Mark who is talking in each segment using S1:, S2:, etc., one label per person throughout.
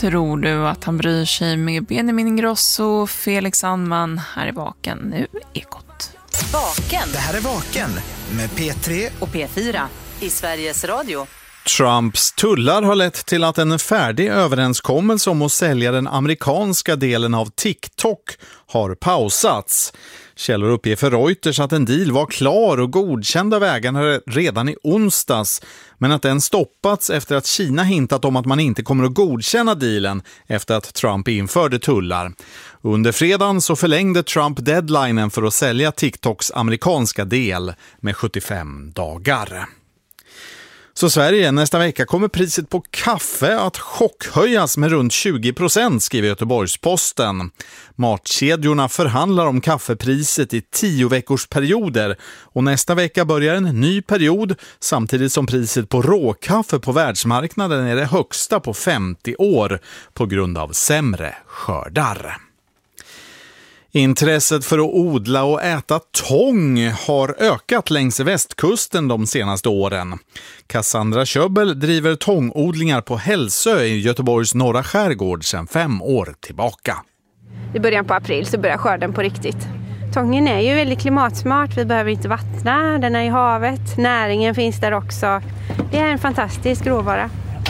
S1: Tror du att han bryr sig med Benjamin Ingrosso, Felix Sandman? Här är Vaken, nu Ekot.
S2: Vaken.
S3: Det här är Vaken med P3
S2: och P4 i Sveriges Radio.
S4: Trumps tullar har lett till att en färdig överenskommelse om att sälja den amerikanska delen av TikTok har pausats. Källor uppger för Reuters att en deal var klar och godkänd av ägarna redan i onsdags, men att den stoppats efter att Kina hintat om att man inte kommer att godkänna dealen efter att Trump införde tullar. Under fredagen så förlängde Trump deadlinen för att sälja TikToks amerikanska del med 75 dagar. Så Sverige, nästa vecka kommer priset på kaffe att chockhöjas med runt 20%, skriver Göteborgs-Posten. Matkedjorna förhandlar om kaffepriset i 10-veckorsperioder och nästa vecka börjar en ny period samtidigt som priset på råkaffe på världsmarknaden är det högsta på 50 år på grund av sämre skördar. Intresset för att odla och äta tång har ökat längs västkusten de senaste åren. Cassandra Köbbel driver tångodlingar på Hälsö i Göteborgs norra skärgård sedan 5 år tillbaka.
S5: I början på april så börjar skörden på riktigt. Tången är ju väldigt klimatsmart, vi behöver inte vattna, den är i havet, näringen finns där också. Det är en fantastisk råvara.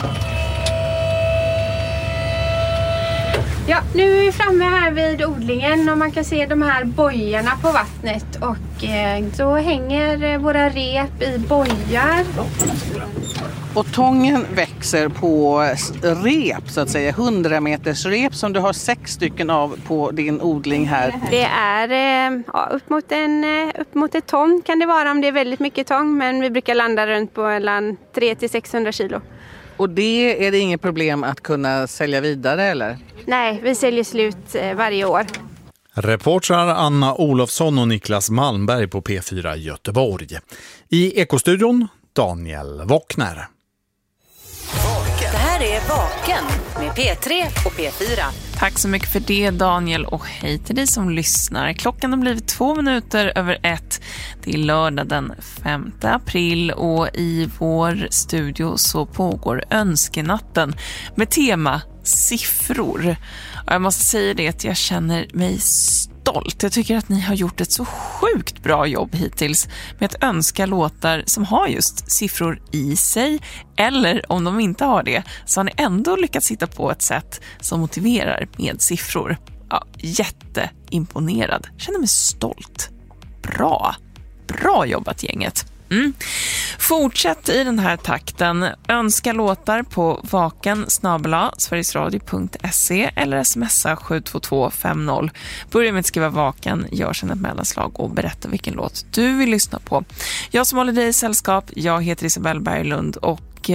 S5: Ja, nu är vi framme här vid odlingen och man kan se de här bojorna på vattnet och så hänger våra rep i bojar.
S6: Och tången växer på rep så att säga, 100 meters rep som du har 6 stycken av på din odling här.
S5: Det är upp mot ett ton kan det vara om det är väldigt mycket tång, men vi brukar landa runt på mellan 300-600 kilo.
S6: Och det är det inget problem att kunna sälja vidare eller?
S5: Nej, vi säljer slut varje år.
S4: Reportrar Anna Olofsson och Niklas Malmberg på P4 Göteborg. I Ekostudion, Daniel Wockner.
S2: Det här är Vaken med P3 och P4.
S1: Tack så mycket för det, Daniel, och hej till dig som lyssnar. Klockan har blivit 2:02. Det är lördag den 5 april och i vår studio så pågår önskenatten med tema siffror. Och jag måste säga det att jag känner mig stolt. Jag tycker att ni har gjort ett så sjukt bra jobb hittills med att önska låtar som har just siffror i sig, eller om de inte har det så har ni ändå lyckats hitta på ett sätt som motiverar med siffror. Ja, jätteimponerad. Känner mig stolt. Bra jobbat gänget. Fortsätt i den här takten. Önska låtar på vaken@sverigesradio.se eller smsa 72250. Börja med att skriva Vaken, gör sedan ett mellanslag och berätta vilken låt du vill lyssna på. Jag som håller dig i sällskap, jag heter Isabelle Berglund och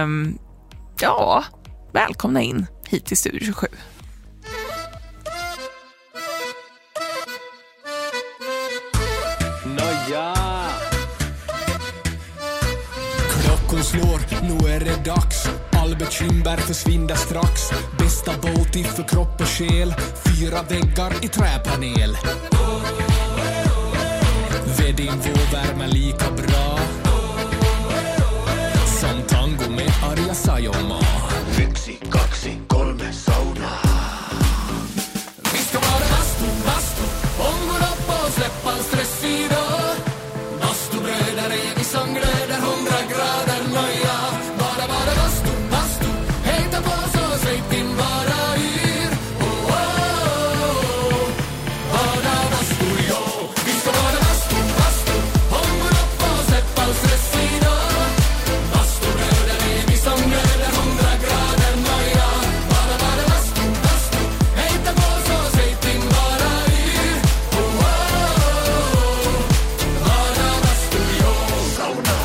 S1: välkomna in hit till Studio 27.
S7: Klockan slår, nu är det dags. All bekymmer försvinner strax. Bästa båt för kropp och själ. 4 väggar i träpanel. Vedin vår värme lika bra som tango med Arja Saijonmaa. 1, 2, 3 sauna. Vi ska vara bastu, ångon upp och släppa stress idag. Bastubröder är vi som glöder 100 grader nöja. Bara bastu, hejta på så säg din bara yr. Bara bastu, ja. Vi ska vara bastu, ångon upp och släppa stress idag. Bastubröder är vi som glöder 100 grader nöja. Bara bastu, hejta på så säg din bara yr. Bara bastu, ja. Sauna.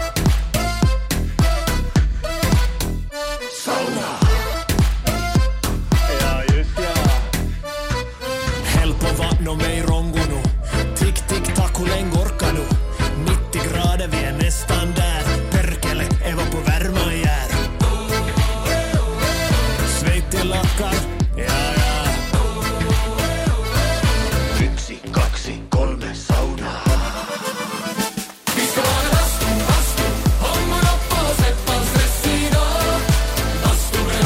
S7: Ja, just ja. Häll på vatten och mig rongo nu. Tick, tick, tack, hur länge orkar du? 90 grader, vi är nästan där. Perkele, Eva på värma jär. Svett i lackar, ja. 1, 2, 3 sauna. Vi ska vara bastu, ångon upp och släppa stress idag. Bastubröder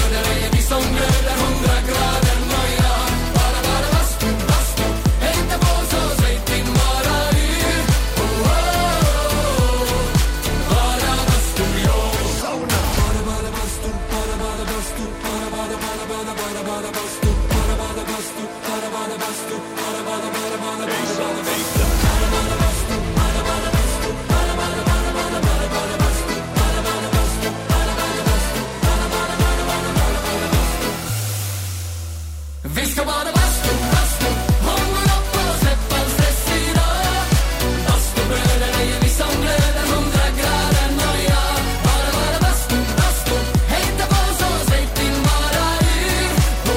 S7: Vi ska bara bastu, bastu, hångla upp och släppa en stress idag. Bastubröder är ju vi som blöder 100 grader noja. Bara bastu, bastu, hejta på så släpp din bara ur.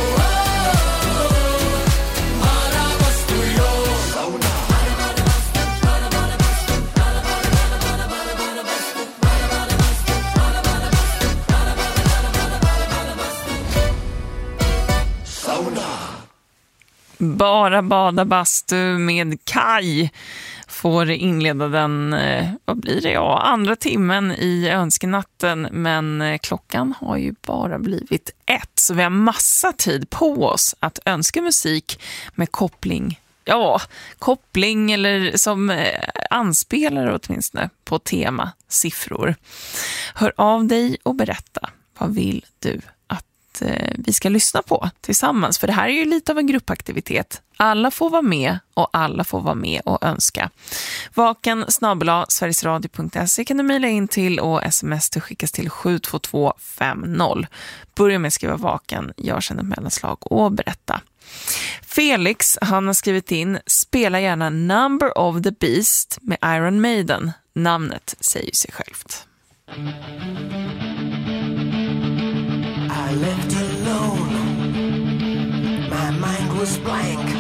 S7: Bara bastu, jo. Sauna. Bara bastu, bara bastu, bara bastu, bara bastu, bara bastu, bara bastu. Sauna.
S1: Bara bada bastu med Kai får inleda den, vad blir det? Ja, andra timmen i önskenatten, men klockan har ju bara blivit 1, så vi har massa tid på oss att önska musik med koppling eller som anspelare åtminstone på tema siffror. Hör av dig och berätta, vad vill du att vi ska lyssna på tillsammans? För det här är ju lite av en gruppaktivitet. Alla får vara med och alla får vara med och önska. vaken@sverigesradio.se kan du mejla in till, och sms till skickas till 72250. Börja med att skriva vaken, gör sedan ett mellanslag och berätta. Felix, han har skrivit in: spela gärna Number of the Beast med Iron Maiden. Namnet säger sig självt.
S8: I left alone, my mind was blank.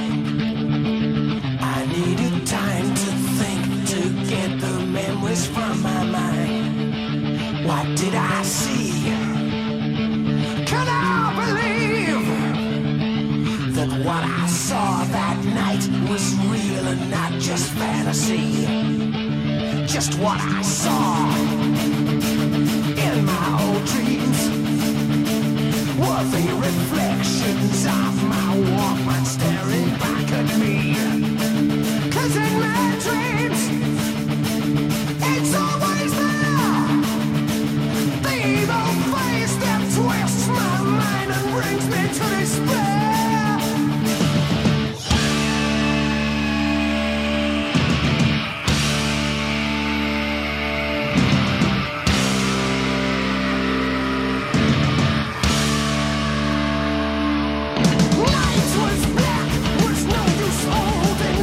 S8: I needed time to think, to get the memories from my mind. What did I see? Can I believe that what I saw that night was real and not just fantasy? Just what I saw in my old dreams were the reflections of my Walkman staring back at me. 'Cause in my dreams, it's always there, the evil face that twists my mind and brings me to despair. Night was black, was no use holding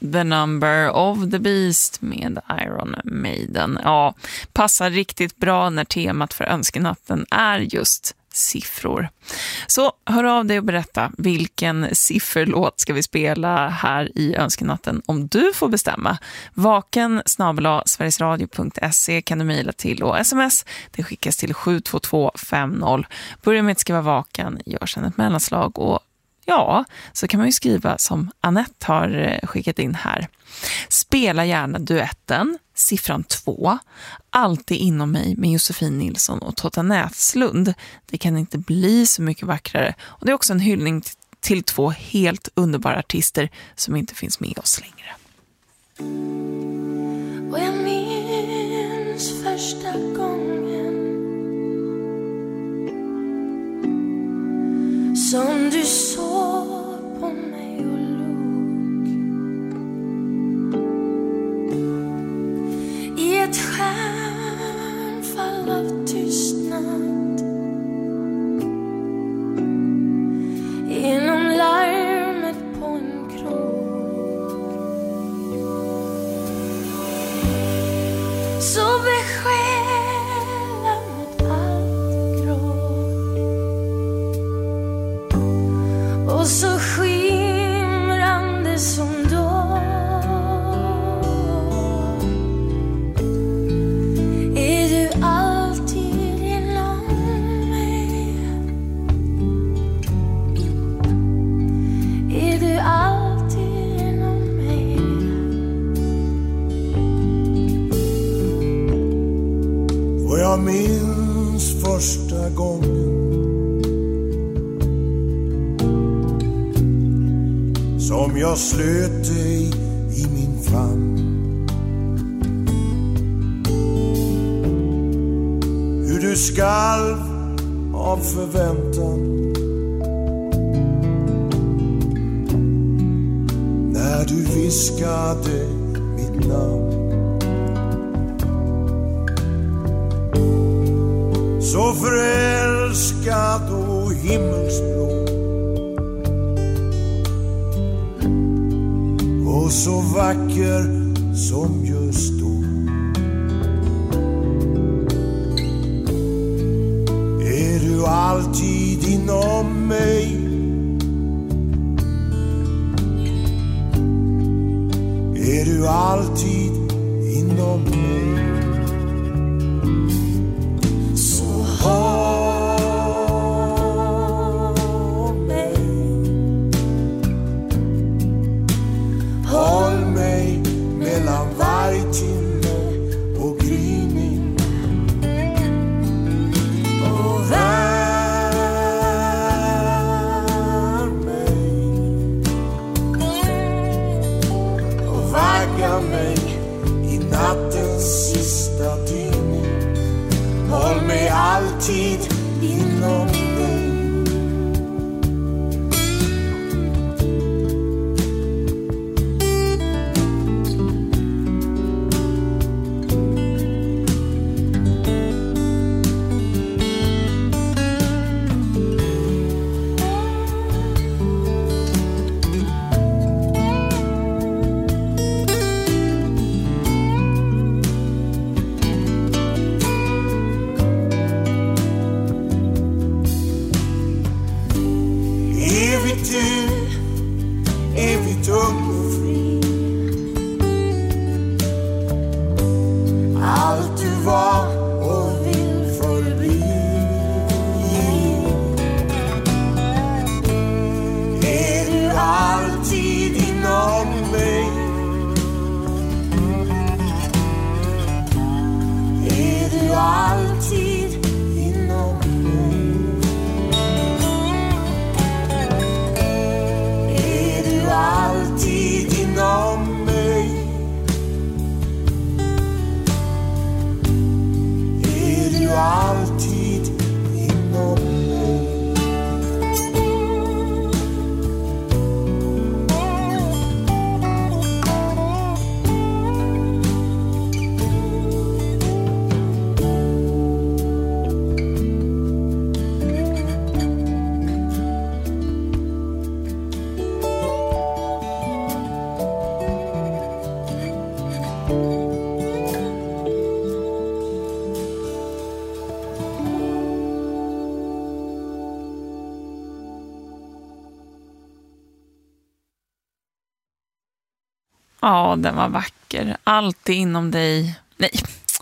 S1: The Number of the Beast med Iron Maiden. Ja, passar riktigt bra när temat för önskenatten är just siffror. Så hör av dig och berätta vilken sifferlåt ska vi spela här i önskenatten om du får bestämma. vaken@sverigesradio.se kan du mejla till och sms. Det skickas till 72250. Börja med att skriva vaken, gör sedan ett mellanslag och ja, så kan man ju skriva som Annette har skickat in här. Spela gärna duetten, siffran 2, Alltid inom mig med Josefin Nilsson och Totta Näslund. Det kan inte bli så mycket vackrare. Och det är också en hyllning till 2 helt underbara artister som inte finns med oss längre.
S9: Och jag minns första gången som du såg på mig och log i ett stjärnfall av tystnad inom larmet på en krog. Så besjälad mot allt gråt och så skimrande som då är du alltid inom mig. Är du alltid inom mig.
S8: Och jag minns första gången som jag slöt dig i min famn. Hur du skalv av förväntan när du viskade mitt namn. Så förälskad och himmelsblå och så vacker som just då. Är du alltid inom mig. Är du alltid inom mig. Så håll mig. Håll mig mellan varje timme och gryning. Och värm mig. Och vagga mig
S1: Ja, den var vacker. Alltid inom dig. Nej.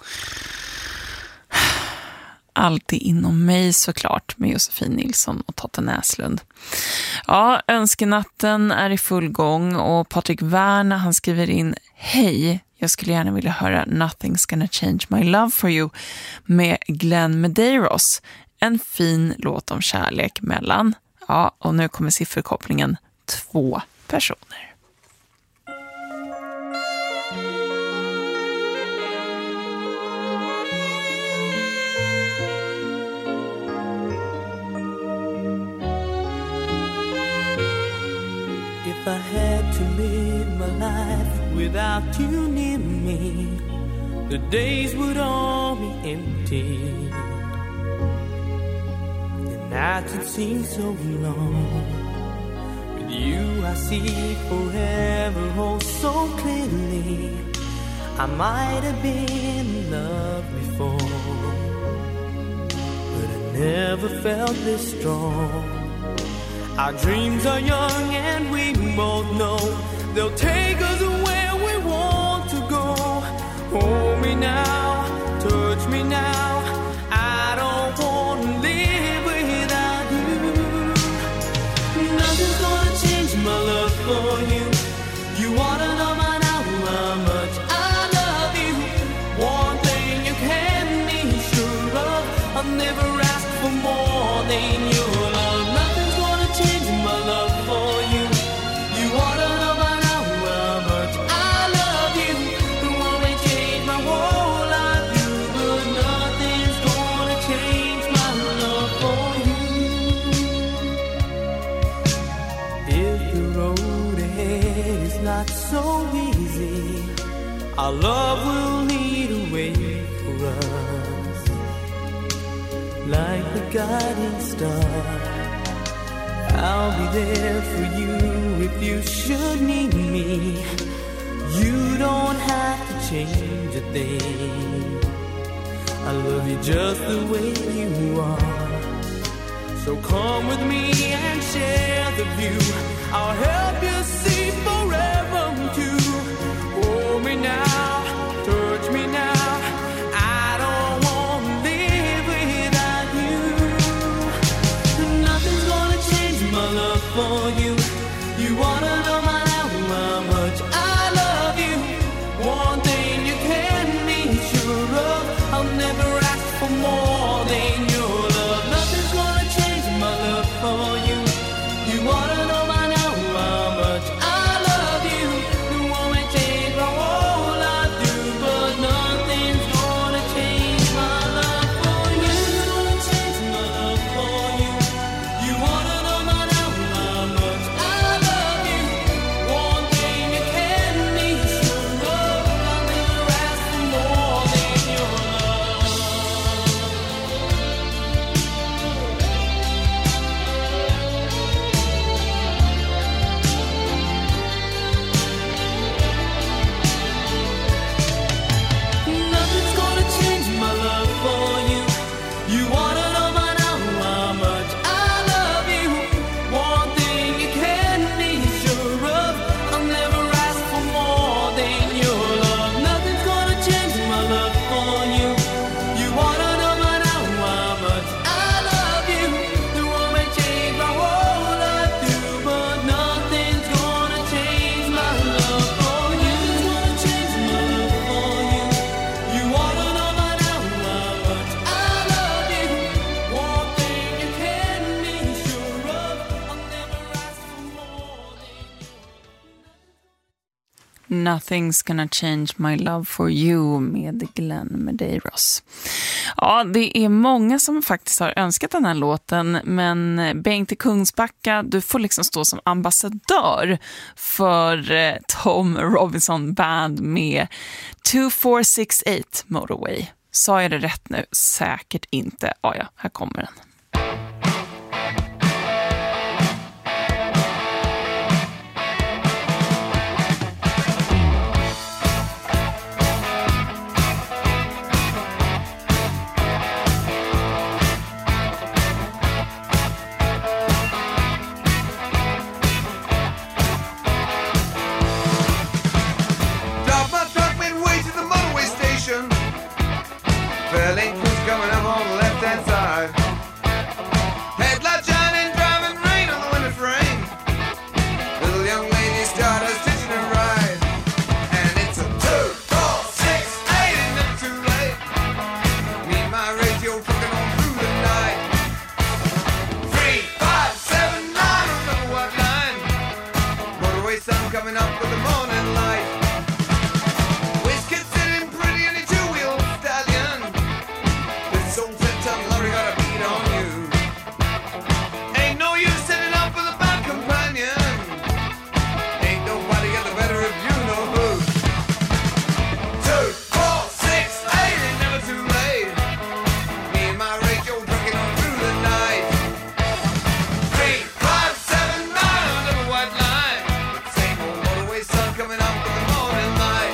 S1: Alltid inom mig såklart, med Josefin Nilsson och Totte Näslund. Ja, önskenatten är i full gång och Patrik Werner, han skriver in: hej, jag skulle gärna vilja höra Nothing's gonna change my love for you med Glenn Medeiros. En fin låt om kärlek mellan, ja, och nu kommer sifferkopplingen, 2 personer.
S8: If I had to live my life without you near me, the days would all be empty. The nights would seem so long. With you I see forever, oh so clearly. I might have been in love before, but I never felt this strong. Our dreams are young and we both know they'll take us where we want to go. Hold me now, touch me now, I don't want to live without you. Nothing's gonna change my love for you. You wanna know by now how much I love you. One thing you can be sure of, I'll never ask for more than your love. Nothing's gonna change my love for you. You wanna know by now how much I love you. The one may change my whole life, you, but nothing's gonna change my love for you. If the road ahead is not so easy, our love will lead a way for us, like the guiding star. I'll be there for you if you should need me. You don't have to change a thing. I love you just the way you are. So come with me and share the view. I'll help you see forever too. Hold me now, touch me now, I don't want to live without you. Nothing's gonna change my love for you. You wanna know my now how much I love you. One thing you can be sure of, I'll never ask for more than your love. Nothing's gonna change my love for you. You wanna know my now how much I love you. You wanna change my whole life through, but nothing's gonna change my love for you. Gonna change my love for you. You wanna know my now how much I love you. One thing you can be sure of, I'll never ask for more than your love. Nothing's gonna change my love for you. You wanna know by now how much I love you. One thing you can be sure of, I'll never ask for more than your love. Nothing's gonna change my love for you. You wanna know by now how much I love you. The one may change my whole life through, but nothing's gonna change my love for you. Gonna change my love for you. You wanna know by now how much I love you. One thing you can be sure of, I'll never ask for more than
S1: Nothing's gonna change my love for you med Glenn Medeiros. Ja, det är många som faktiskt har önskat den här låten, men Bengt i Kungsbacka, du får liksom stå som ambassadör för Tom Robinson Band med 2468 Motorway. Sa jag det rätt nu? Säkert inte. Ja, här kommer den.
S10: coming up with the morning light. Whiskey sitting pretty in a two-wheel stallion. This old 10-ton lorry got a beat on you. Ain't no use sitting up with a bad companion. Ain't nobody got the better of you, no who. 2, 4, 6, 8, ain't never too late. Me and my radio trucking on through the night. 3, 5, 7, 9, under the white line. Same old motorway sun coming up with the morning light.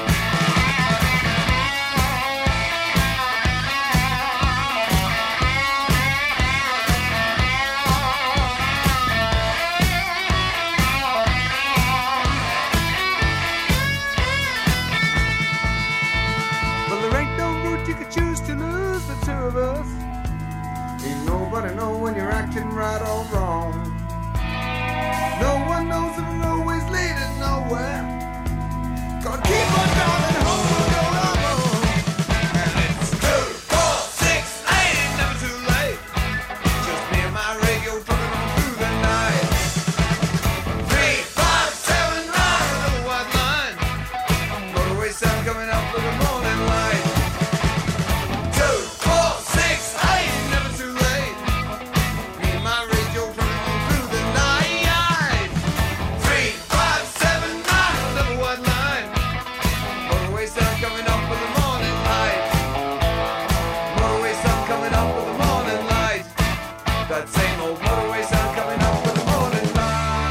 S10: Well, there ain't no route you could choose to lose the two of us. Ain't nobody know when you're acting right or wrong. No one knows if we're always leading nowhere. Gotta keep on driving home or go alone. And it's 2, 4, 6, 8, ain't never too late. Just me and my radio trucking on through the night. 3, 5, 7, 9, another white line. Motorway sound coming up with the morning light. 2, 4, 6, 8, ain't never too late. Me and my radio trucking on through the night. 3, 5, 7, 9, another white line. Motorway sound coming up with the morning light. Motorway sound coming up with the morning light. That same old motorway sound coming up with the morning light.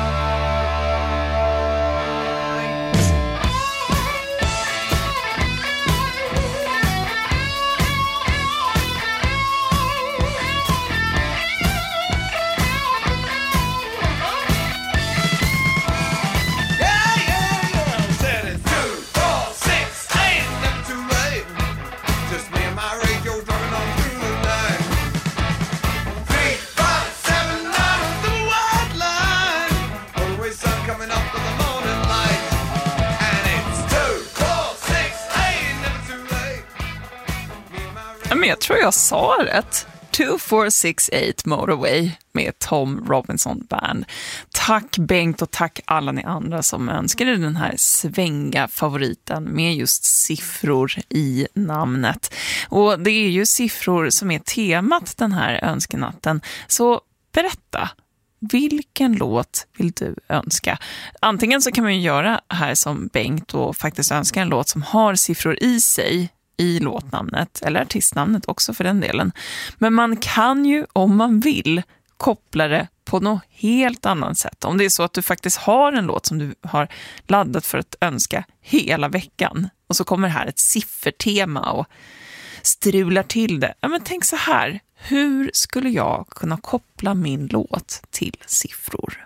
S10: Yeah, yeah, yeah. Said it's 2, 4, 6, 8, never too late. Just me and my radio driving on through the night. 3, 5, 7, 9, the white line. Motorway sun coming up with the morning light. And it's 2, 4, 6, 8, never too late. Me and my
S1: Ja, men jag tror jag sa rätt. 2468 Motorway med Tom Robinson Band. Tack Bengt och tack alla ni andra som önskade den här svänga favoriten med just siffror i namnet. Och det är ju siffror som är temat den här önskenatten. Så berätta, vilken låt vill du önska? Antingen så kan man ju göra här som Bengt och faktiskt önska en låt som har siffror i sig i låtnamnet, eller artistnamnet också för den delen. Men man kan ju, om man vill, koppla det på något helt annat sätt. Om det är så att du faktiskt har en låt som du har laddat för att önska hela veckan och så kommer här ett siffertema och strular till det. Ja, men tänk så här, hur skulle jag kunna koppla min låt till siffror?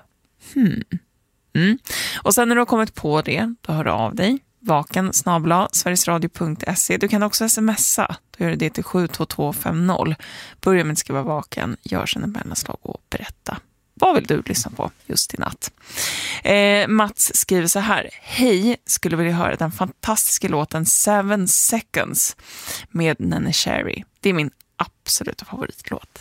S1: Och sen när du har kommit på det, då hör du av dig. vaken@sverigesradio.se. Du kan också smsa. Då gör du det till 72250. Börja med att skriva vaken. Gör sen en mellanslag och berätta. Vad vill du lyssna på just i natt? Mats skriver så här. Hej, skulle vilja höra den fantastiska låten 7 Seconds med Nene Cherry. Det är min absoluta favoritlåt.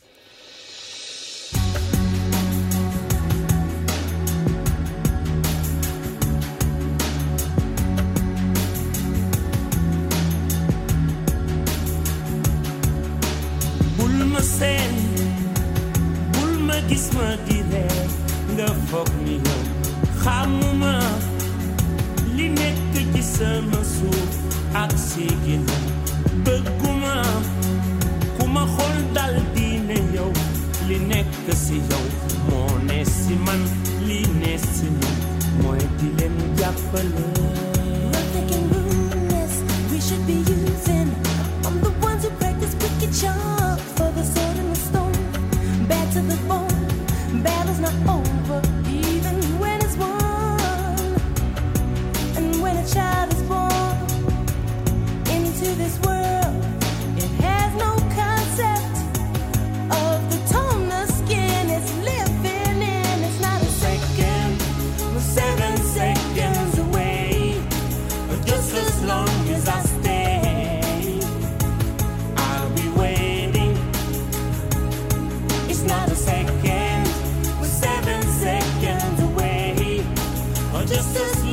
S11: bul ma gis ma di reer nga foog ni yow xamuma li nekk ci sama suuf ak sigin bëgguma ku ma xool dal di ne yow li nekk si yow moo ne si man li ne si man mooy di leen jàppale.
S9: We should be using. I'm the ones who practice wicked charm for the sword and the stone. Bad to the bone. Battle's not over, even when it's won. And when a child is born into this world, it has no concept of the tone the skin is living in. It's not a second, we're 7 seconds away. Just as long as I stay, I'll be waiting. It's not a second, we're 7 seconds away. Or just as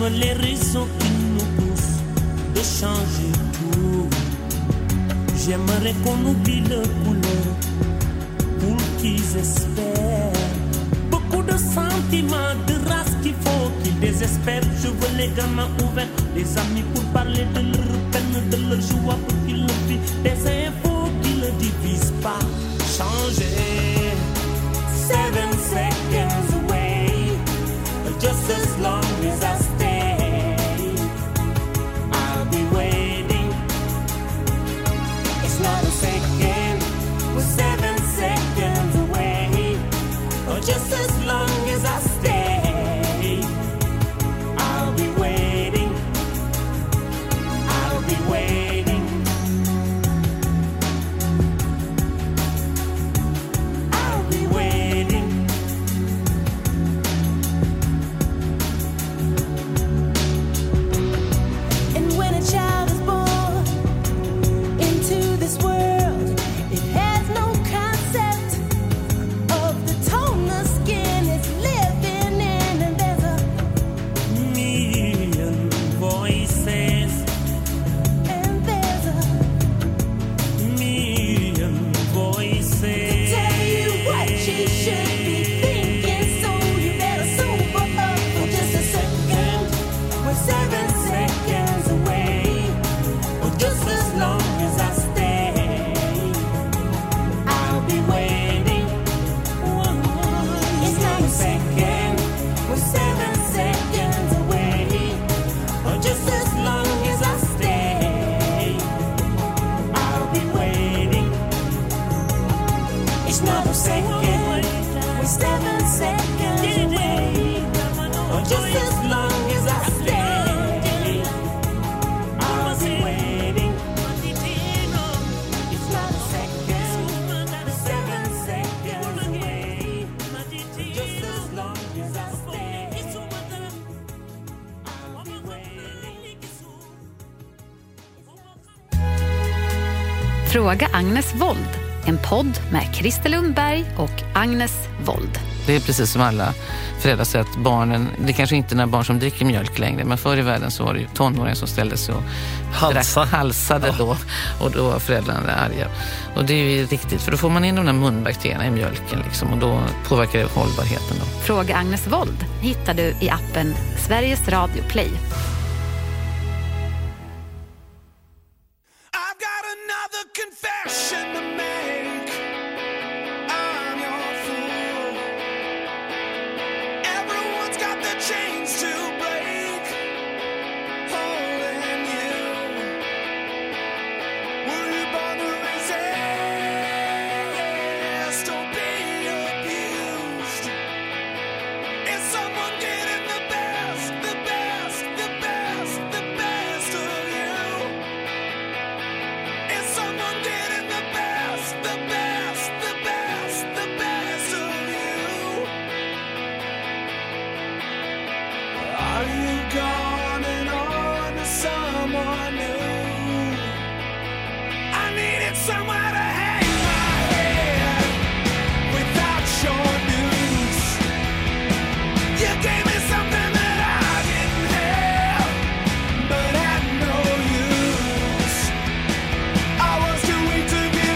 S11: comme les raisons qui nous poussent de changer tout. J'aimerais qu'on oublie le couleur pour qu'ils espèrent. Beaucoup de sentiments, de race qu'il faut qu'ils désespèrent. Je veux les gamins ouverts, les amis pour parler de leur peine, de leur joie pour qu'ils le vivent. Des infos qui ne divisent pas. Changer. 7 seconds away, just as long as I stay, I'll be waiting. It's not a second, we're 7 seconds away, or just as long as I stay, I'll be waiting. I'll be waiting. I'll be waiting.
S9: And when a child is born into this world, it has no concept of the tone the skin is living in, and there's a
S11: Million voices,
S9: and there's a
S11: million voices.
S9: tell you what she should be thinking, so you better sober up for just a second.
S11: We're 7 seconds away, or just as long as I stay, I'll be waiting.
S9: It's not a
S11: Second, we're 7 seconds away, or just as long as I stay, I'll be waiting.
S9: It's not a second. We're 7 seconds away,
S11: Or just as long as I stay, I'll be waiting.
S9: It's not a second.
S11: 7 seconds away, just as long as I stay, I'll be waiting.
S2: Fråga Agnes Wold, en podd med Christer Lundberg och Agnes Wold.
S12: Det är precis som alla föräldrar säger att barnen, det kanske inte är några barn som dricker mjölk längre, men förr i världen så var det ju tonåringar som ställde sig och halsade då, och då var föräldrarna arga. Och det är ju riktigt, för då får man in de där munbakterierna i mjölken liksom, och då påverkar det hållbarheten då.
S2: Fråga Agnes Wold hittar du i appen Sveriges Radio Play.
S7: I've got another confession to make. I'm your fool. Everyone's got their chains to break, holding you. Were you born to resist or be abused? Is someone getting the best, the best, the best, the best of you? Is someone getting the best, the best, the best, the best of you? Are you gone and on to someone new? I needed somewhere to hang my head without your news. You gave me something that I didn't have, but had no use. I was too weak to give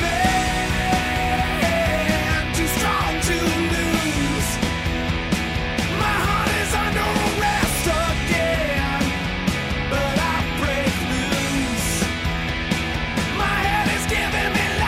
S7: in, too strong to lose. My heart is under arrest again, but I break loose. My head is giving me life.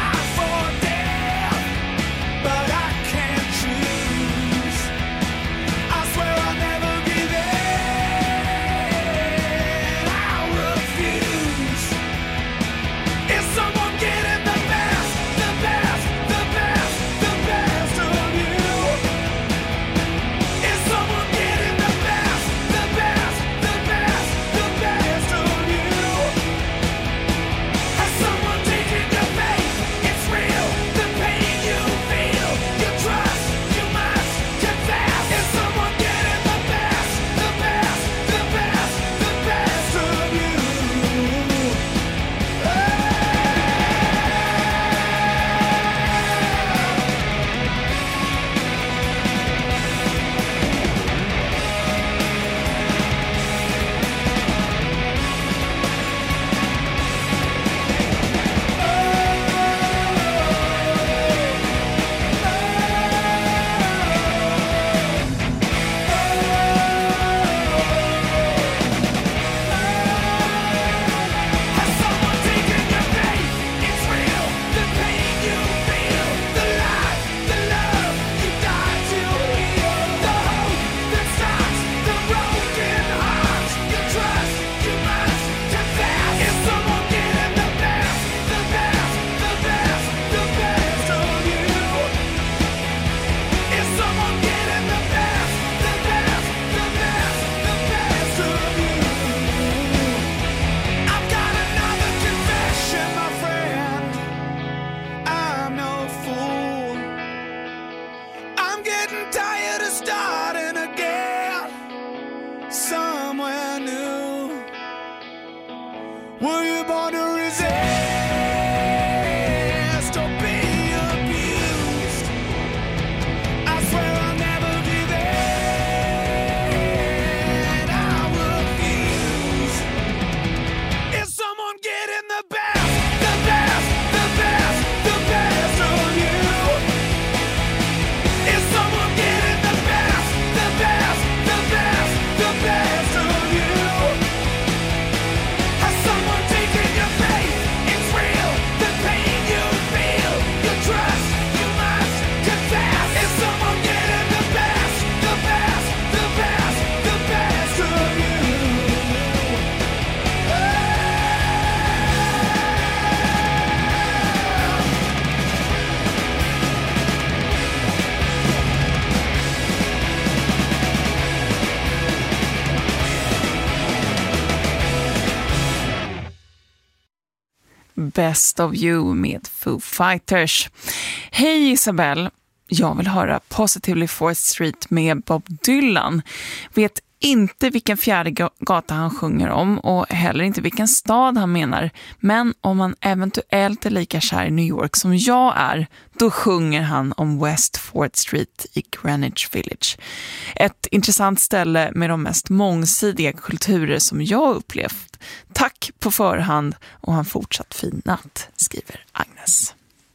S1: Best of You med Foo Fighters. Hej Isabel, jag vill höra Positively 4th Street med Bob Dylan. Vet inte vilken fjärde gata han sjunger om och heller inte vilken stad han menar. Men om han eventuellt är lika kär i New York som jag är, då sjunger han om West 4th Street i Greenwich Village. Ett intressant ställe med de mest mångsidiga kulturer som jag upplevt. Tack på förhand och han fortsatt fin natt, skriver Agnes.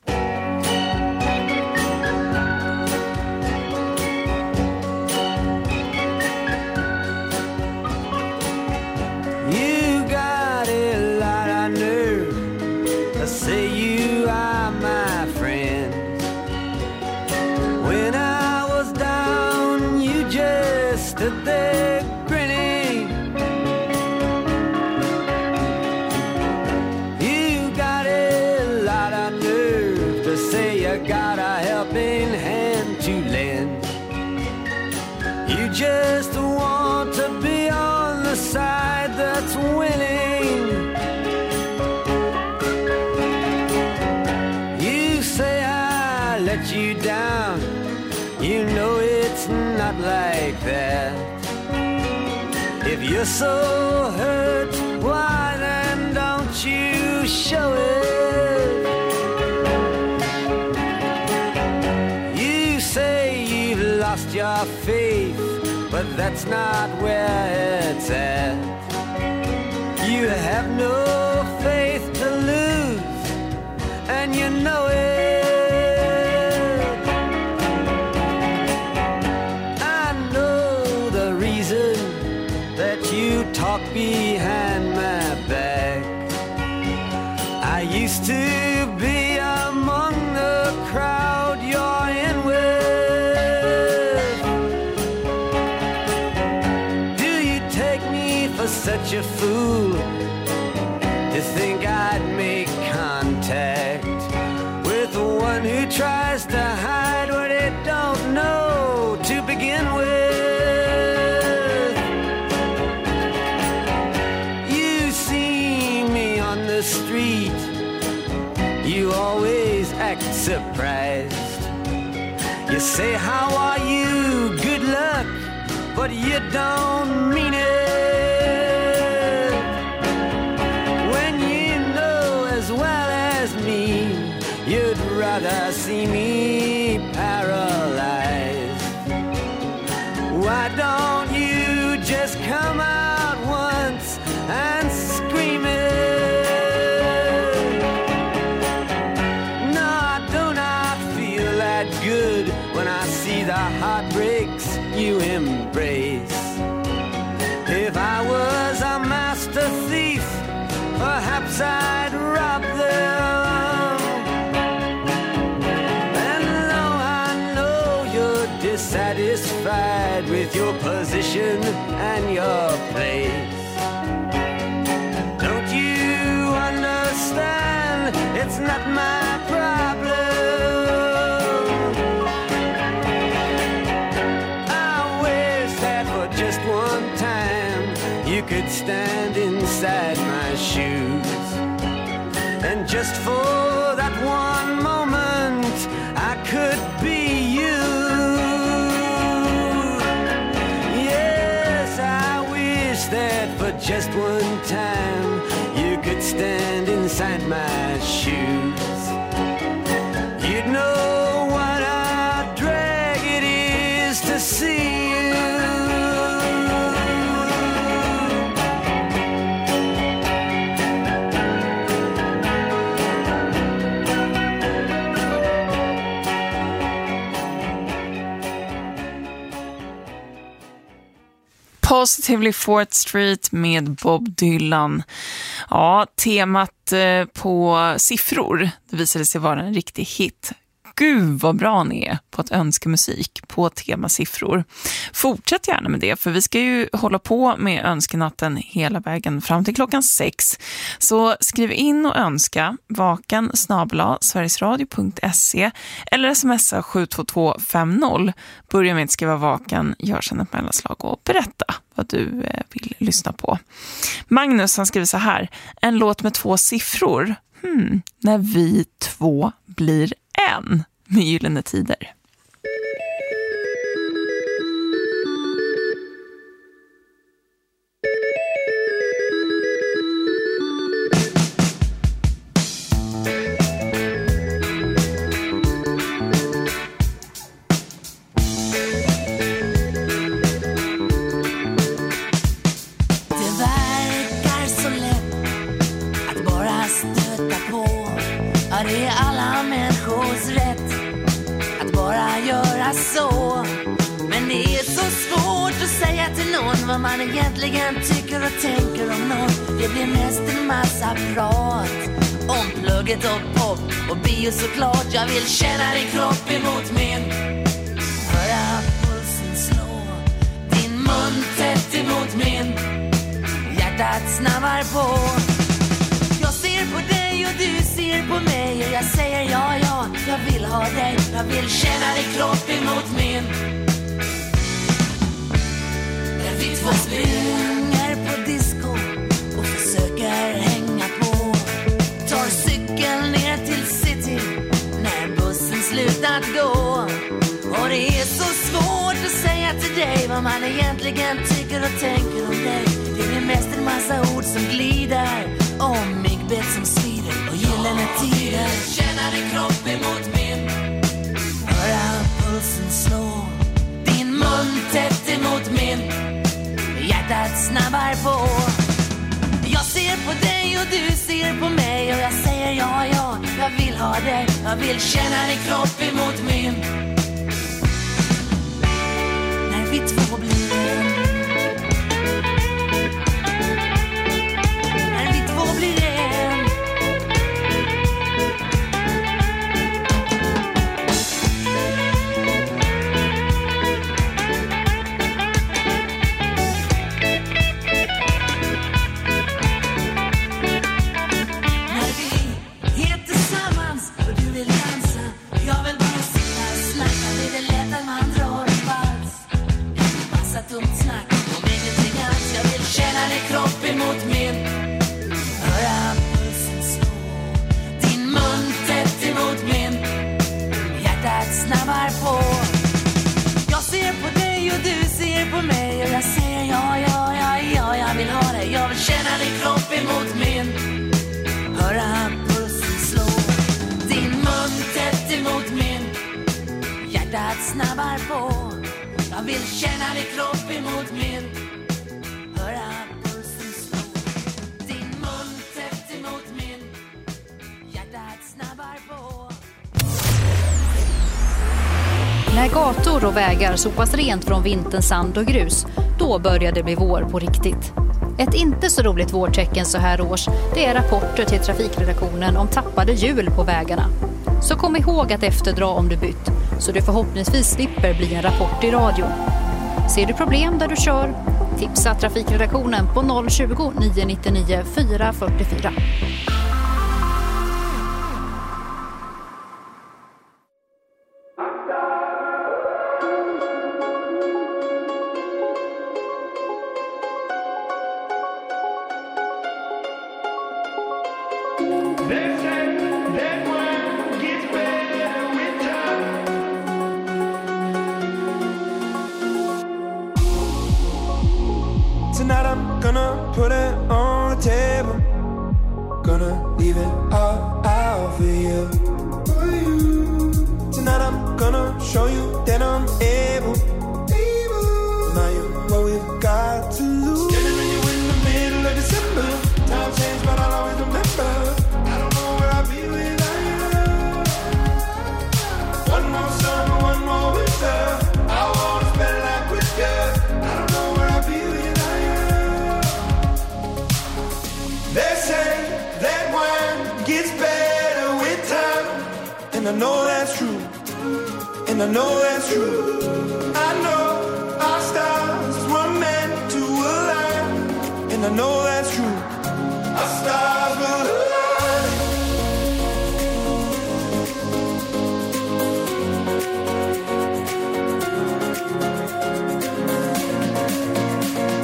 S8: Say you are my friend. When I was down, you just stood there grinning. You got a lot of nerve to say you got a helping hand to lend. You just want to be on the side that's winning. You down, you know it's not like that. If you're so hurt, why then don't you show it? You say you've lost your faith, but that's not where it's at. You have no faith to lose, and you know it. Talk behind my back. I used to be among the crowd you're in with. Do you take me for such a fool to think I'd make contact with the one who tries to hide what it don't know to begin with? Street, you always act surprised. You say, how are you? Good luck, but you don't mean it. When you know as well as me, you'd rather see me paralyzed. Why don't you just come out once and scream it? Good when I see the heartbreaks you embrace. If I was a master thief, perhaps I'd rob them. And though I know you're dissatisfied with your position and your place, don't you understand? It's not my problem. You could stand inside my shoes, and just for that one moment I could be you. Yes, I wish that for just one time you could stand inside my shoes. You'd know what a drag it is to see you.
S1: Positively 4th Street med Bob Dylan. Ja, temat på siffror, det visade sig vara en riktig hit. Gud vad bra ni är på att önska musik på tema siffror. Fortsätt gärna med det, för vi ska ju hålla på med önskenatten hela vägen fram till klockan 6. Så skriv in och önska vakan@sverigesradio.se eller smsa 72250. Börja med att skriva vakan, gör sedan ett mellanslag och berätta vad du vill lyssna på. Magnus, han skriver så här: en låt med 2 siffror. när vi två blir en med Gyllene Tider.
S9: Det är alla människors rätt att bara göra så. Men det är så svårt att säga till någon vad man egentligen tycker och tänker om någon. Det blir mest en massa prat om plugget och pop och bio såklart. Jag vill känna din kropp emot min, höra pulsen slå, din mun tätt emot min, hjärtat snabbar på. Jag ser på dig och du ser på mig och jag säger ja, ja, jag vill ha dig. Jag vill känna din kropp emot min. När vi två springer på disco och försöker hänga på, tar cykeln ner till city när bussen slutat gå. Och det är så svårt att säga till dig vad man egentligen tycker och tänker om dig. Det blir mest en massa ord som glider om myggbett som svider och gyllene tider. Känna din kropp emot min, höra pulsen slå, din mun tätt emot min, hjärtat snabbar på. Jag ser på dig och du ser på mig och jag säger ja, ja, jag vill ha dig. Jag vill känna din kropp emot min. När vi två blir en, när vi två blir en. När vi är tillsammans och du vill dansa, jag vill bara sitta och snacka. Det är det lätt att man drar en vals. Massa tomt snack om ingenting alls. Jag vill känna din kropp emot min, höra pulsen slå, din mun tätt emot min, hjärtat snabbar på. Jag ser på dig och du ser på mig och jag säger ja, ja, ja, ja, jag vill ha dig. Jag vill känna din kropp emot min, höra pulsen slå, din mun tätt emot min, hjärtat snabbar på. Jag vill känna din kropp emot min, höra pulsen slå, din mun tätt emot min, hjärtat snabbar på.
S2: När gator och vägar sopas rent från vinterns sand och grus, då börjar det bli vår på riktigt. Ett inte så roligt vårtecken så här års, det är rapporter till trafikredaktionen om tappade hjul på vägarna. Så kom ihåg att efterdra om du bytt, så du förhoppningsvis slipper bli en rapport i radio. Ser du problem där du kör? Tipsa trafikredaktionen på 020 999 444.
S13: Tonight I'm gonna put it on the table. Gonna leave it all out for you. Tonight I'm gonna show you that I'm able. Now you're what we've got to lose. Standing with you in the middle of December. Time changed but I'll always remember. I don't know where I'll be without you. One more summer, one more winter. I wanna spend life with you. I don't know where I'll be without you. They say that wine gets better with time, and I know that's true, and I know that's true. I know our stars were meant to align, and I know that's true. Our stars will align.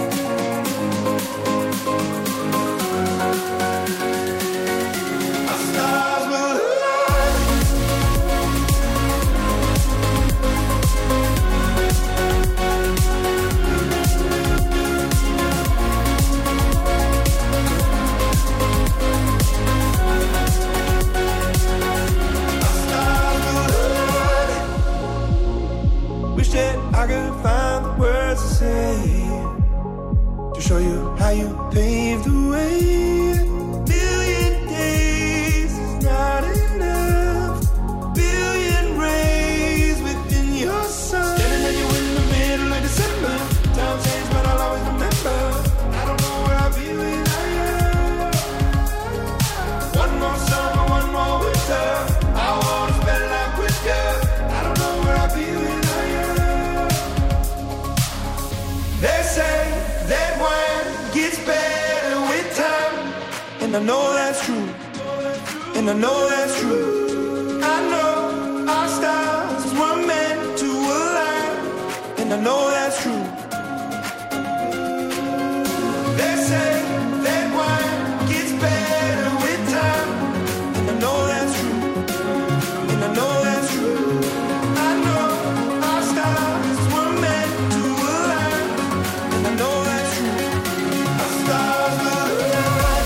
S13: Our I know that's true. And I know that's true. I know our stars were meant to align. And I know that's true. They say that wine gets better with time. And I know that's true. And I know that's true. I know our stars were meant to align. And I know that's true. Our stars will align.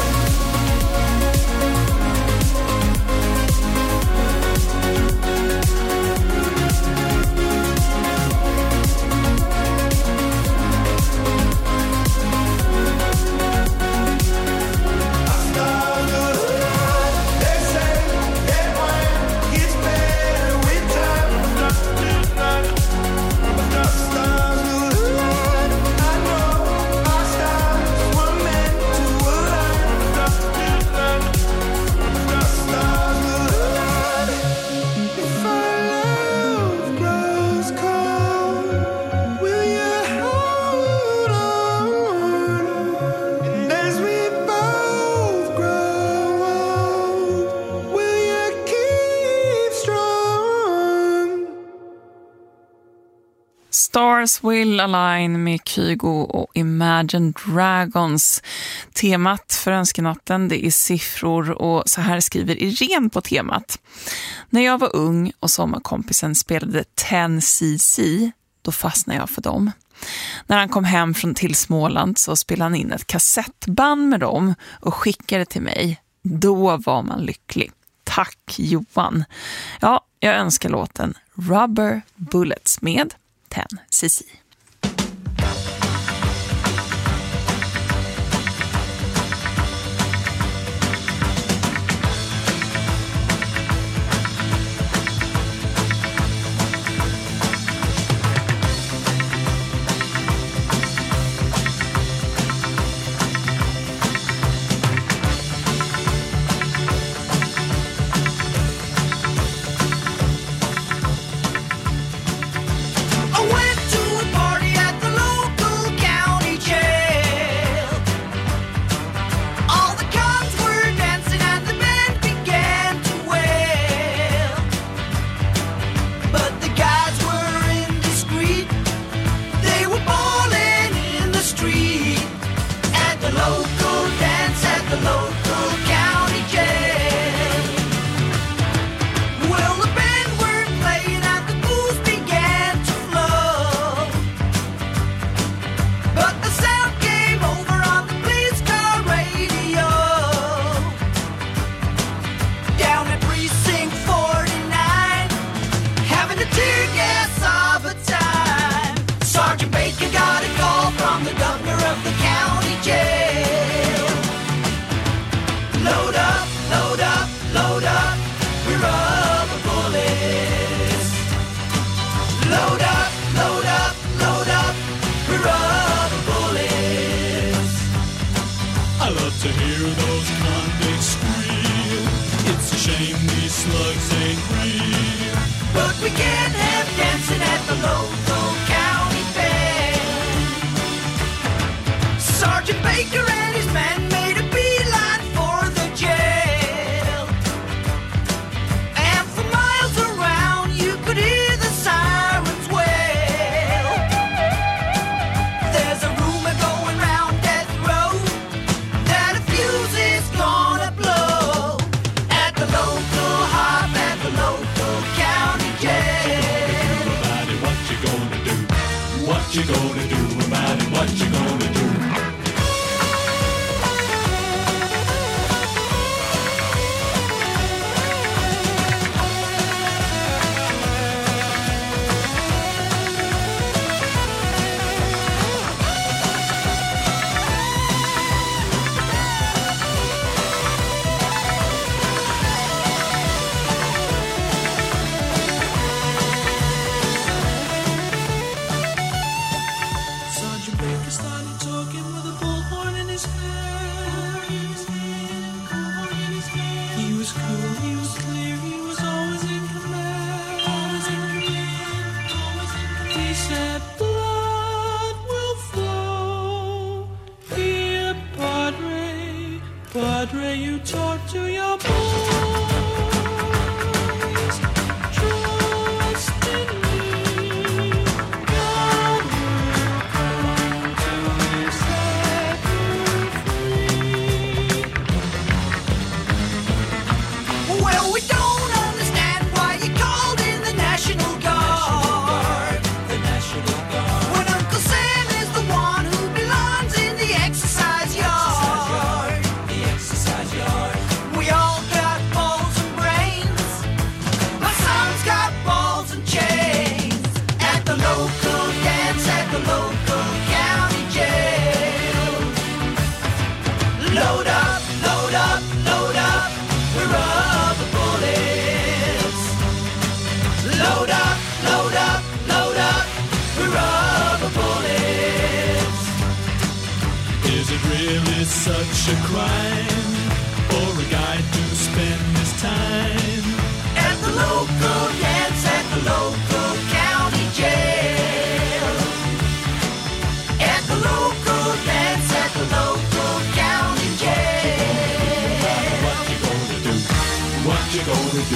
S1: Stars Will Align med Kygo och Imagine Dragons. Temat för önskenatten, det är siffror, och så här skriver Irene på temat. När jag var ung och sommarkompisen spelade 10cc, då fastnade jag för dem. När han kom hem till Småland så spelade han in ett kassettband med dem och skickade till mig. Då var man lycklig. Tack Johan. Ja, jag önskar låten Rubber Bullets med 10cc.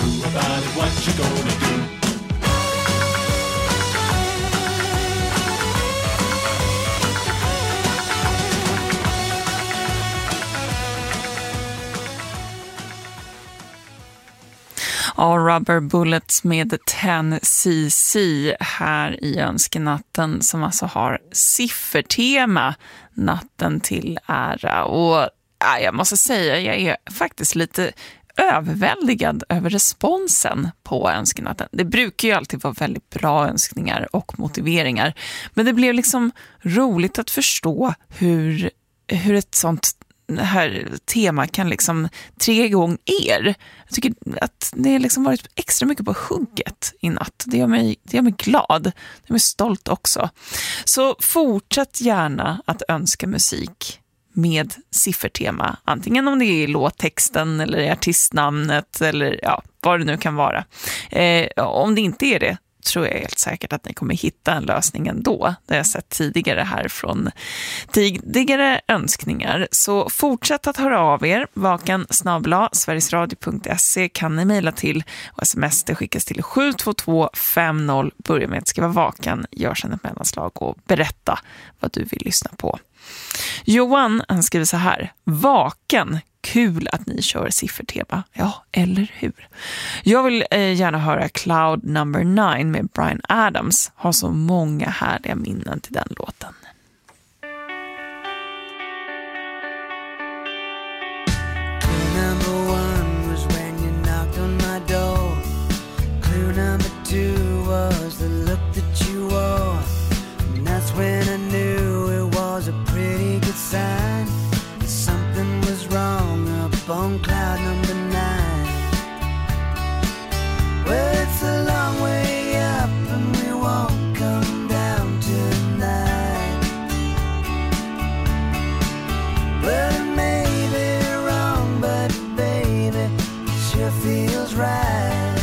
S7: about it, what you gonna do?
S1: Ja, Rubber Bullets med 10cc här i Önskenatten som alltså har siffertema natten till ära. Och jag måste säga, jag är faktiskt lite överväldigad över responsen på Önskenatten. Det brukar ju alltid vara väldigt bra önskningar och motiveringar. Men det blev liksom roligt att förstå hur ett sånt här tema kan liksom 3 igång er. Jag tycker att det har liksom varit extra mycket på hugget i natt. Det gör mig glad. Det gör mig stolt också. Så fortsätt gärna att önska musik med siffertema. Antingen om det är i låttexten eller i artistnamnet eller ja, vad det nu kan vara. Om det inte är det, tror jag helt säkert att ni kommer hitta en lösning ändå. Det har jag sett tidigare här från tidigare önskningar. Så fortsätt att höra av er. vakan@sverigesradio.se kan ni mejla till och sms det skickas till 72250. Börja med att skriva vakan, gör sedan ett mellanslag och berätta vad du vill lyssna på. Johan, han skriver så här: vaken, kul att ni kör siffertema. Ja, eller hur? Jag vill gärna höra Cloud Number 9 med Bryan Adams. Har så många härliga minnen till den låten.
S8: Clue number 1 was when you knocked on my door. Clue number 2 was the look that you wore. And that's when I knew it was a pretty good sign. Something was wrong up on cloud number 9. Well, it's a long way up and we won't come down tonight. Well, it may be wrong, but baby, it sure feels right.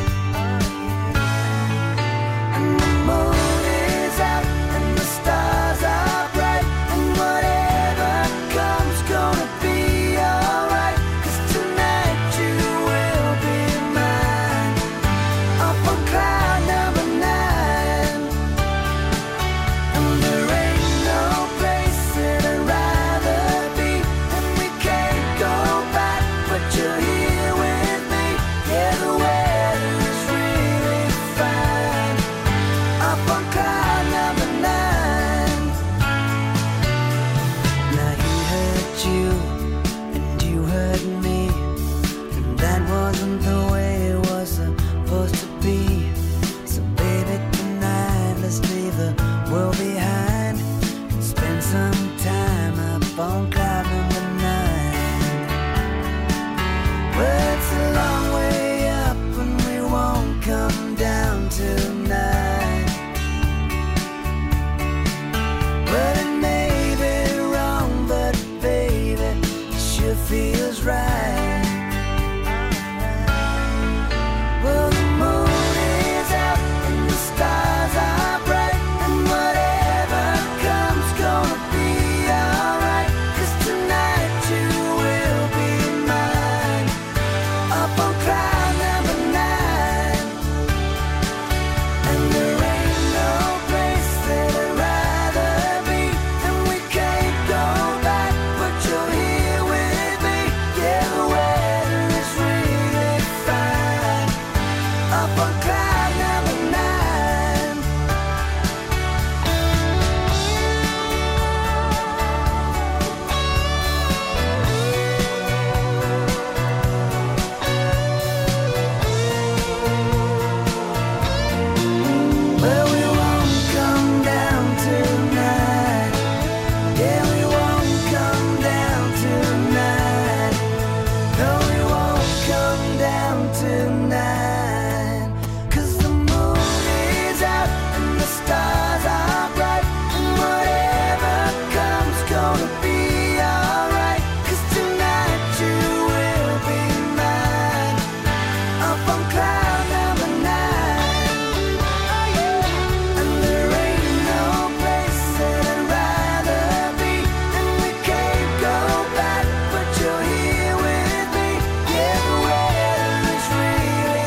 S8: And the moon is out and the stars are bright, and whatever comes gonna be alright, 'cause tonight you will be mine, up on cloud number 9. And there ain't no place that I'd rather be, and we can't go back, but you're here with me. Yeah, the weather is really fine, up on cloud number 9. Now he hurt you and you hurt me, and that wasn't the way it was supposed to be. So baby, tonight let's leave the world behind and spend some time up on cloud number 9. Well, it's a long way up and we won't come down tonight. Well, it may be wrong, but baby, it sure feels right. Well, the moon is out and the stars are bright, and whatever comes gonna be alright, 'cause tonight you will be mine, up on cloud number 9. And there ain't no place that I'd rather be, and we can't go back, but you're here with me. Yeah, the weather is really fine, up on cloud number 9. Well, we won't come down tonight. Yeah, we won't come down tonight. No, we won't come down tonight. 'Cause the moon is out and the stars are bright, and whatever comes gonna be alright, 'cause tonight you will be mine, up on cloud number 9. And there ain't no place that I'd rather be, and we can't go back, but you're here with me. Yeah, the weather is really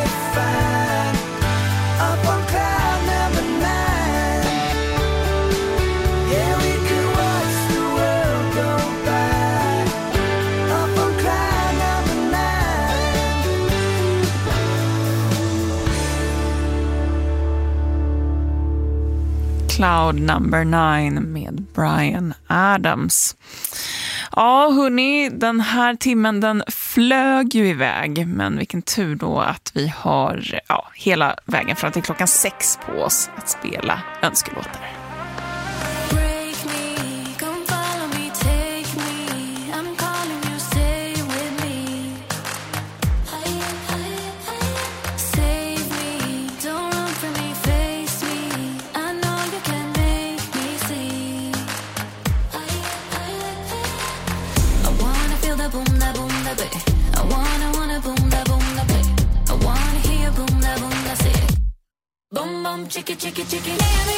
S1: Cloud number 9 med Bryan Adams. Ja, hörni, den här timmen den flög ju iväg, men vilken tur då att vi har hela vägen fram till klockan 6 på oss att spela önskelåtar.
S9: Chicky, chicky, chicky,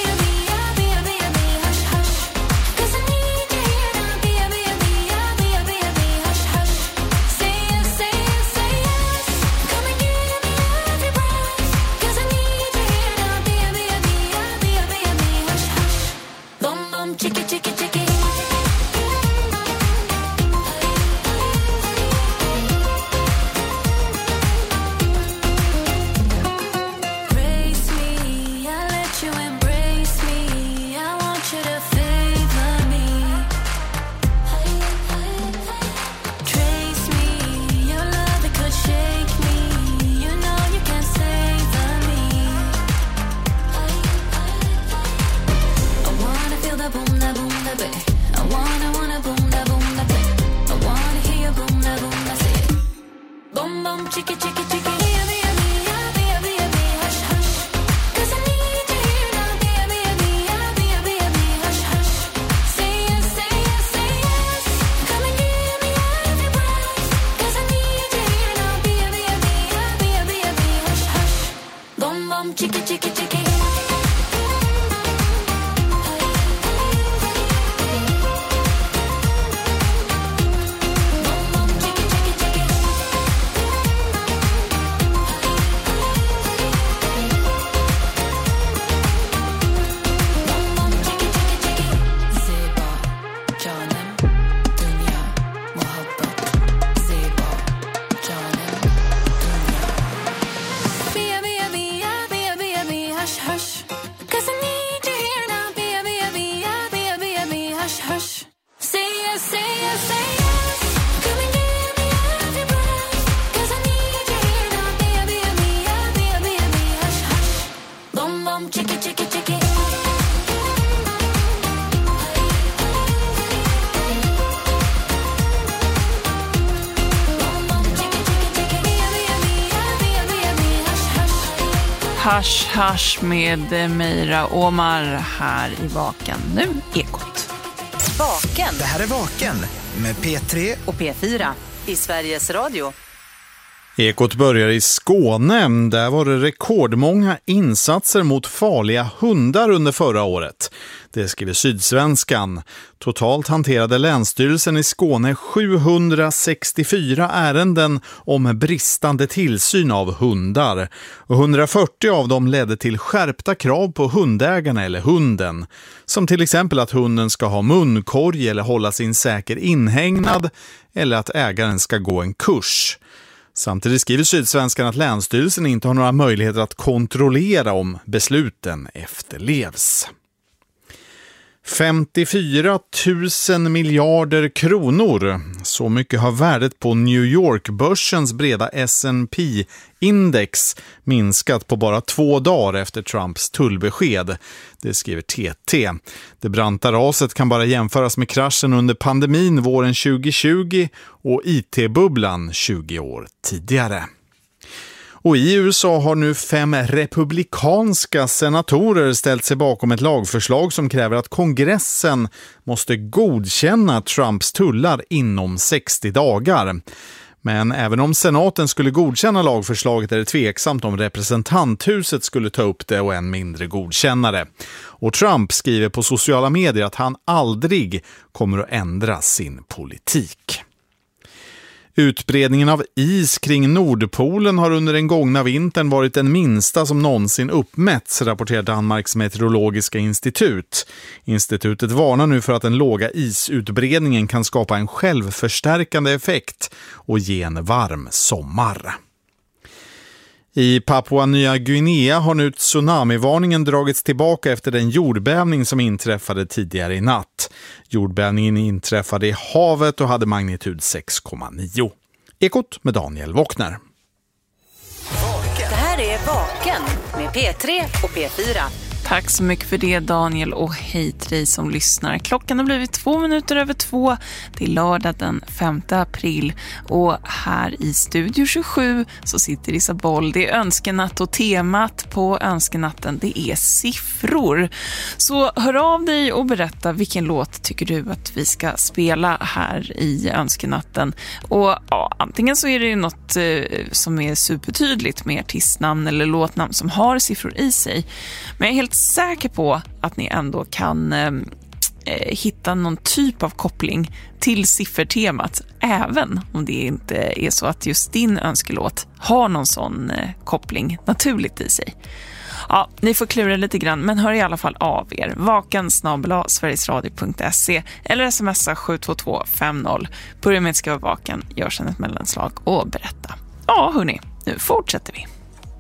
S9: hush, hush. 'Cause I need you here now, hush, hush. Say yes, say yes, say yes. Come and give me every breath. 'Cause I need you here now, hush, hush. Bum, bum, chicky, chicky, chicky. Chicky, chicky, chicky, hush, hush. 'Cause I need you here now, hush, hush. Say yes, say yes, say yes. Come and give me every breath. 'Cause I need you here now, hush, hush. Bum, bum, chicky, chicky, chicky.
S1: Hush, hush med Meira Omar här i Vaken. Nu Ekot.
S3: Vaken. Det här är Vaken med P3
S14: och P4 i Sveriges Radio.
S4: Ekot börjar i Skåne. Där var det rekordmånga insatser mot farliga hundar under förra året. Det skriver Sydsvenskan. Totalt hanterade Länsstyrelsen i Skåne 764 ärenden om bristande tillsyn av hundar. Och 140 av dem ledde till skärpta krav på hundägarna eller hunden. Som till exempel att hunden ska ha munkorg eller hålla sin säker inhägnad eller att ägaren ska gå en kurs. Samtidigt skriver Sydsvenskan att Länsstyrelsen inte har några möjligheter att kontrollera om besluten efterlevs. 54 000 miljarder kronor. Så mycket har värdet på New York-börsens breda S&P-index minskat på bara 2 dagar efter Trumps tullbesked. Det skriver TT. Det branta raset kan bara jämföras med kraschen under pandemin våren 2020 och IT-bubblan 20 år tidigare. Och i USA har nu 5 republikanska senatorer ställt sig bakom ett lagförslag som kräver att kongressen måste godkänna Trumps tullar inom 60 dagar. Men även om senaten skulle godkänna lagförslaget är det tveksamt om representanthuset skulle ta upp det och än mindre godkänna det. Och Trump skriver på sociala medier att han aldrig kommer att ändra sin politik. Utbredningen av is kring Nordpolen har under den gångna vintern varit den minsta som någonsin uppmätts, rapporterar Danmarks meteorologiska institut. Institutet varnar nu för att den låga isutbredningen kan skapa en självförstärkande effekt och ge en varm sommar. I Papua Nya Guinea har nu tsunamivarningen dragits tillbaka efter den jordbävning som inträffade tidigare i natt. Jordbävningen inträffade i havet och hade magnitud 6,9. Ekot med Daniel Wockner.
S14: Det här är Vaken med P3 och P4.
S1: Tack så mycket för det, Daniel, och hej till dig som lyssnar. Klockan har blivit 2:02. Det är lördag den 5 april och här i Studio 27 så sitter Isabel. Det är önskenatt och temat på önskenatten, det är siffror. Så hör av dig och berätta vilken låt tycker du att vi ska spela här i önskenatten. Och ja, antingen så är det något som är supertydligt med artistnamn eller låtnamn som har siffror i sig. Men jag är helt säker på att ni ändå kan hitta någon typ av koppling till siffertemat, även om det inte är så att just din önskelåt har någon sån koppling naturligt i sig. Ja, ni får klura lite grann, men hör i alla fall av er. vaken@sverigesradio.se eller smsa 72250. Börja med att skriva vaken, gör sedan ett mellanslag och berätta. Ja, hörni, nu fortsätter vi.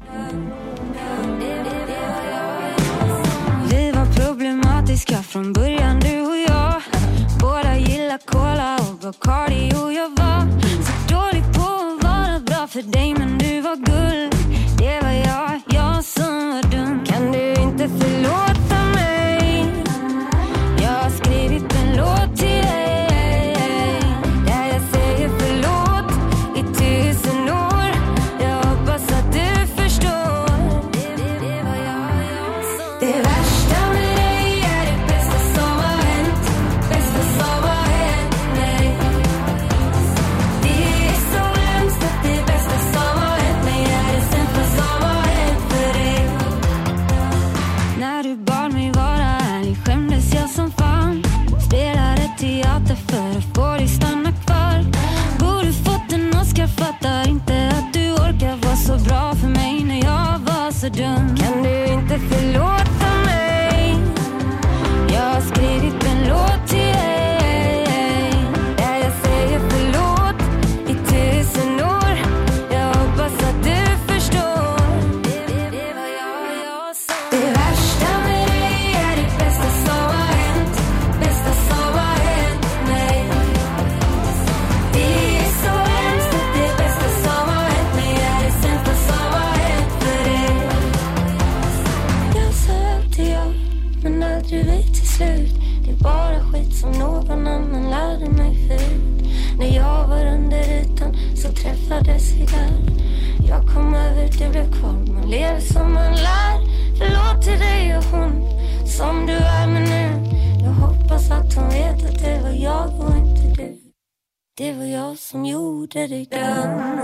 S9: Problematiska från början, du och jag. Båda gillar cola och Bacardi och jag var så dålig på att vara bra för dig, men du var guld. Det var jag som var dum. Kan du inte förlåta mig? Jag har skrivit en låt till dig där jag säger förlåt i 1000 år. Jag hoppas att du förstår. Det var jag som... Det värsta med dig är det bästa som har hänt. Bästa som har hänt mig. Det är så hemskt att det bästa som har hänt mig är det sämsta som har hänt för dig. När du bad mig vara ärlig skämdes jag som fan. Spelade teater för att få dig stanna kvar. Borde fått en Oscar, fattar inte att du orkar vara så bra för mig när jag var så dum. Kan du inte förlåta mig? Jag har skrivit en låt till dig där jag säger förlåt i 1000 år. Jag hoppas att du förstår. Det var jag som... Det värsta med dig är det bästa som har hänt. Bästa som har hänt mig. Det är så hemskt att det bästa som har hänt mig är det sämsta som har hänt för dig. Jag sökte jag, men aldrig vet till slut. Det är bara skit som någon annan lärde mig förut. När jag var under ytan så träffades vi där. Jag kom över, det blev kvar. Man lever som man lär. Förlåt till dig och hon som du är med nu. Jag hoppas att hon vet att det var jag och inte du. Det var jag som gjorde dig dum.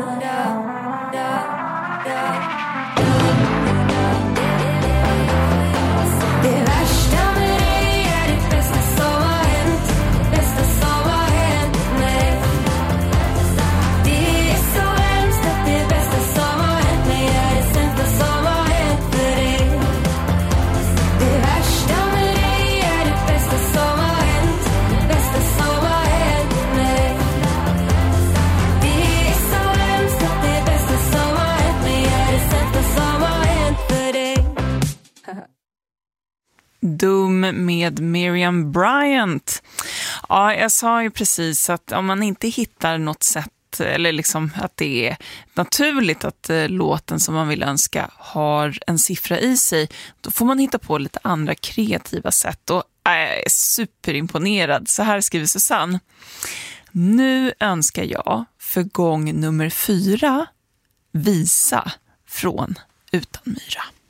S9: Det värsta med dig är det bästa som har hänt. Bästa som har hänt mig. Det är så hemskt att det bästa som har hänt mig är det sämsta som har hänt för dig. Det värsta med dig är det bästa som har hänt. Bästa som har hänt mig. Det är så hemskt att det bästa som har hänt mig är det sämsta som har hänt för dig.
S1: Dum med Miriam Bryant. Ja, jag sa ju precis att om man inte hittar något sätt, eller liksom att det är naturligt att låten som man vill önska har en siffra i sig, då får man hitta på lite andra kreativa sätt. Och jag är superimponerad. Så här skriver Susanne. Nu önskar jag för gång nummer 4 Visa från Utan Myra.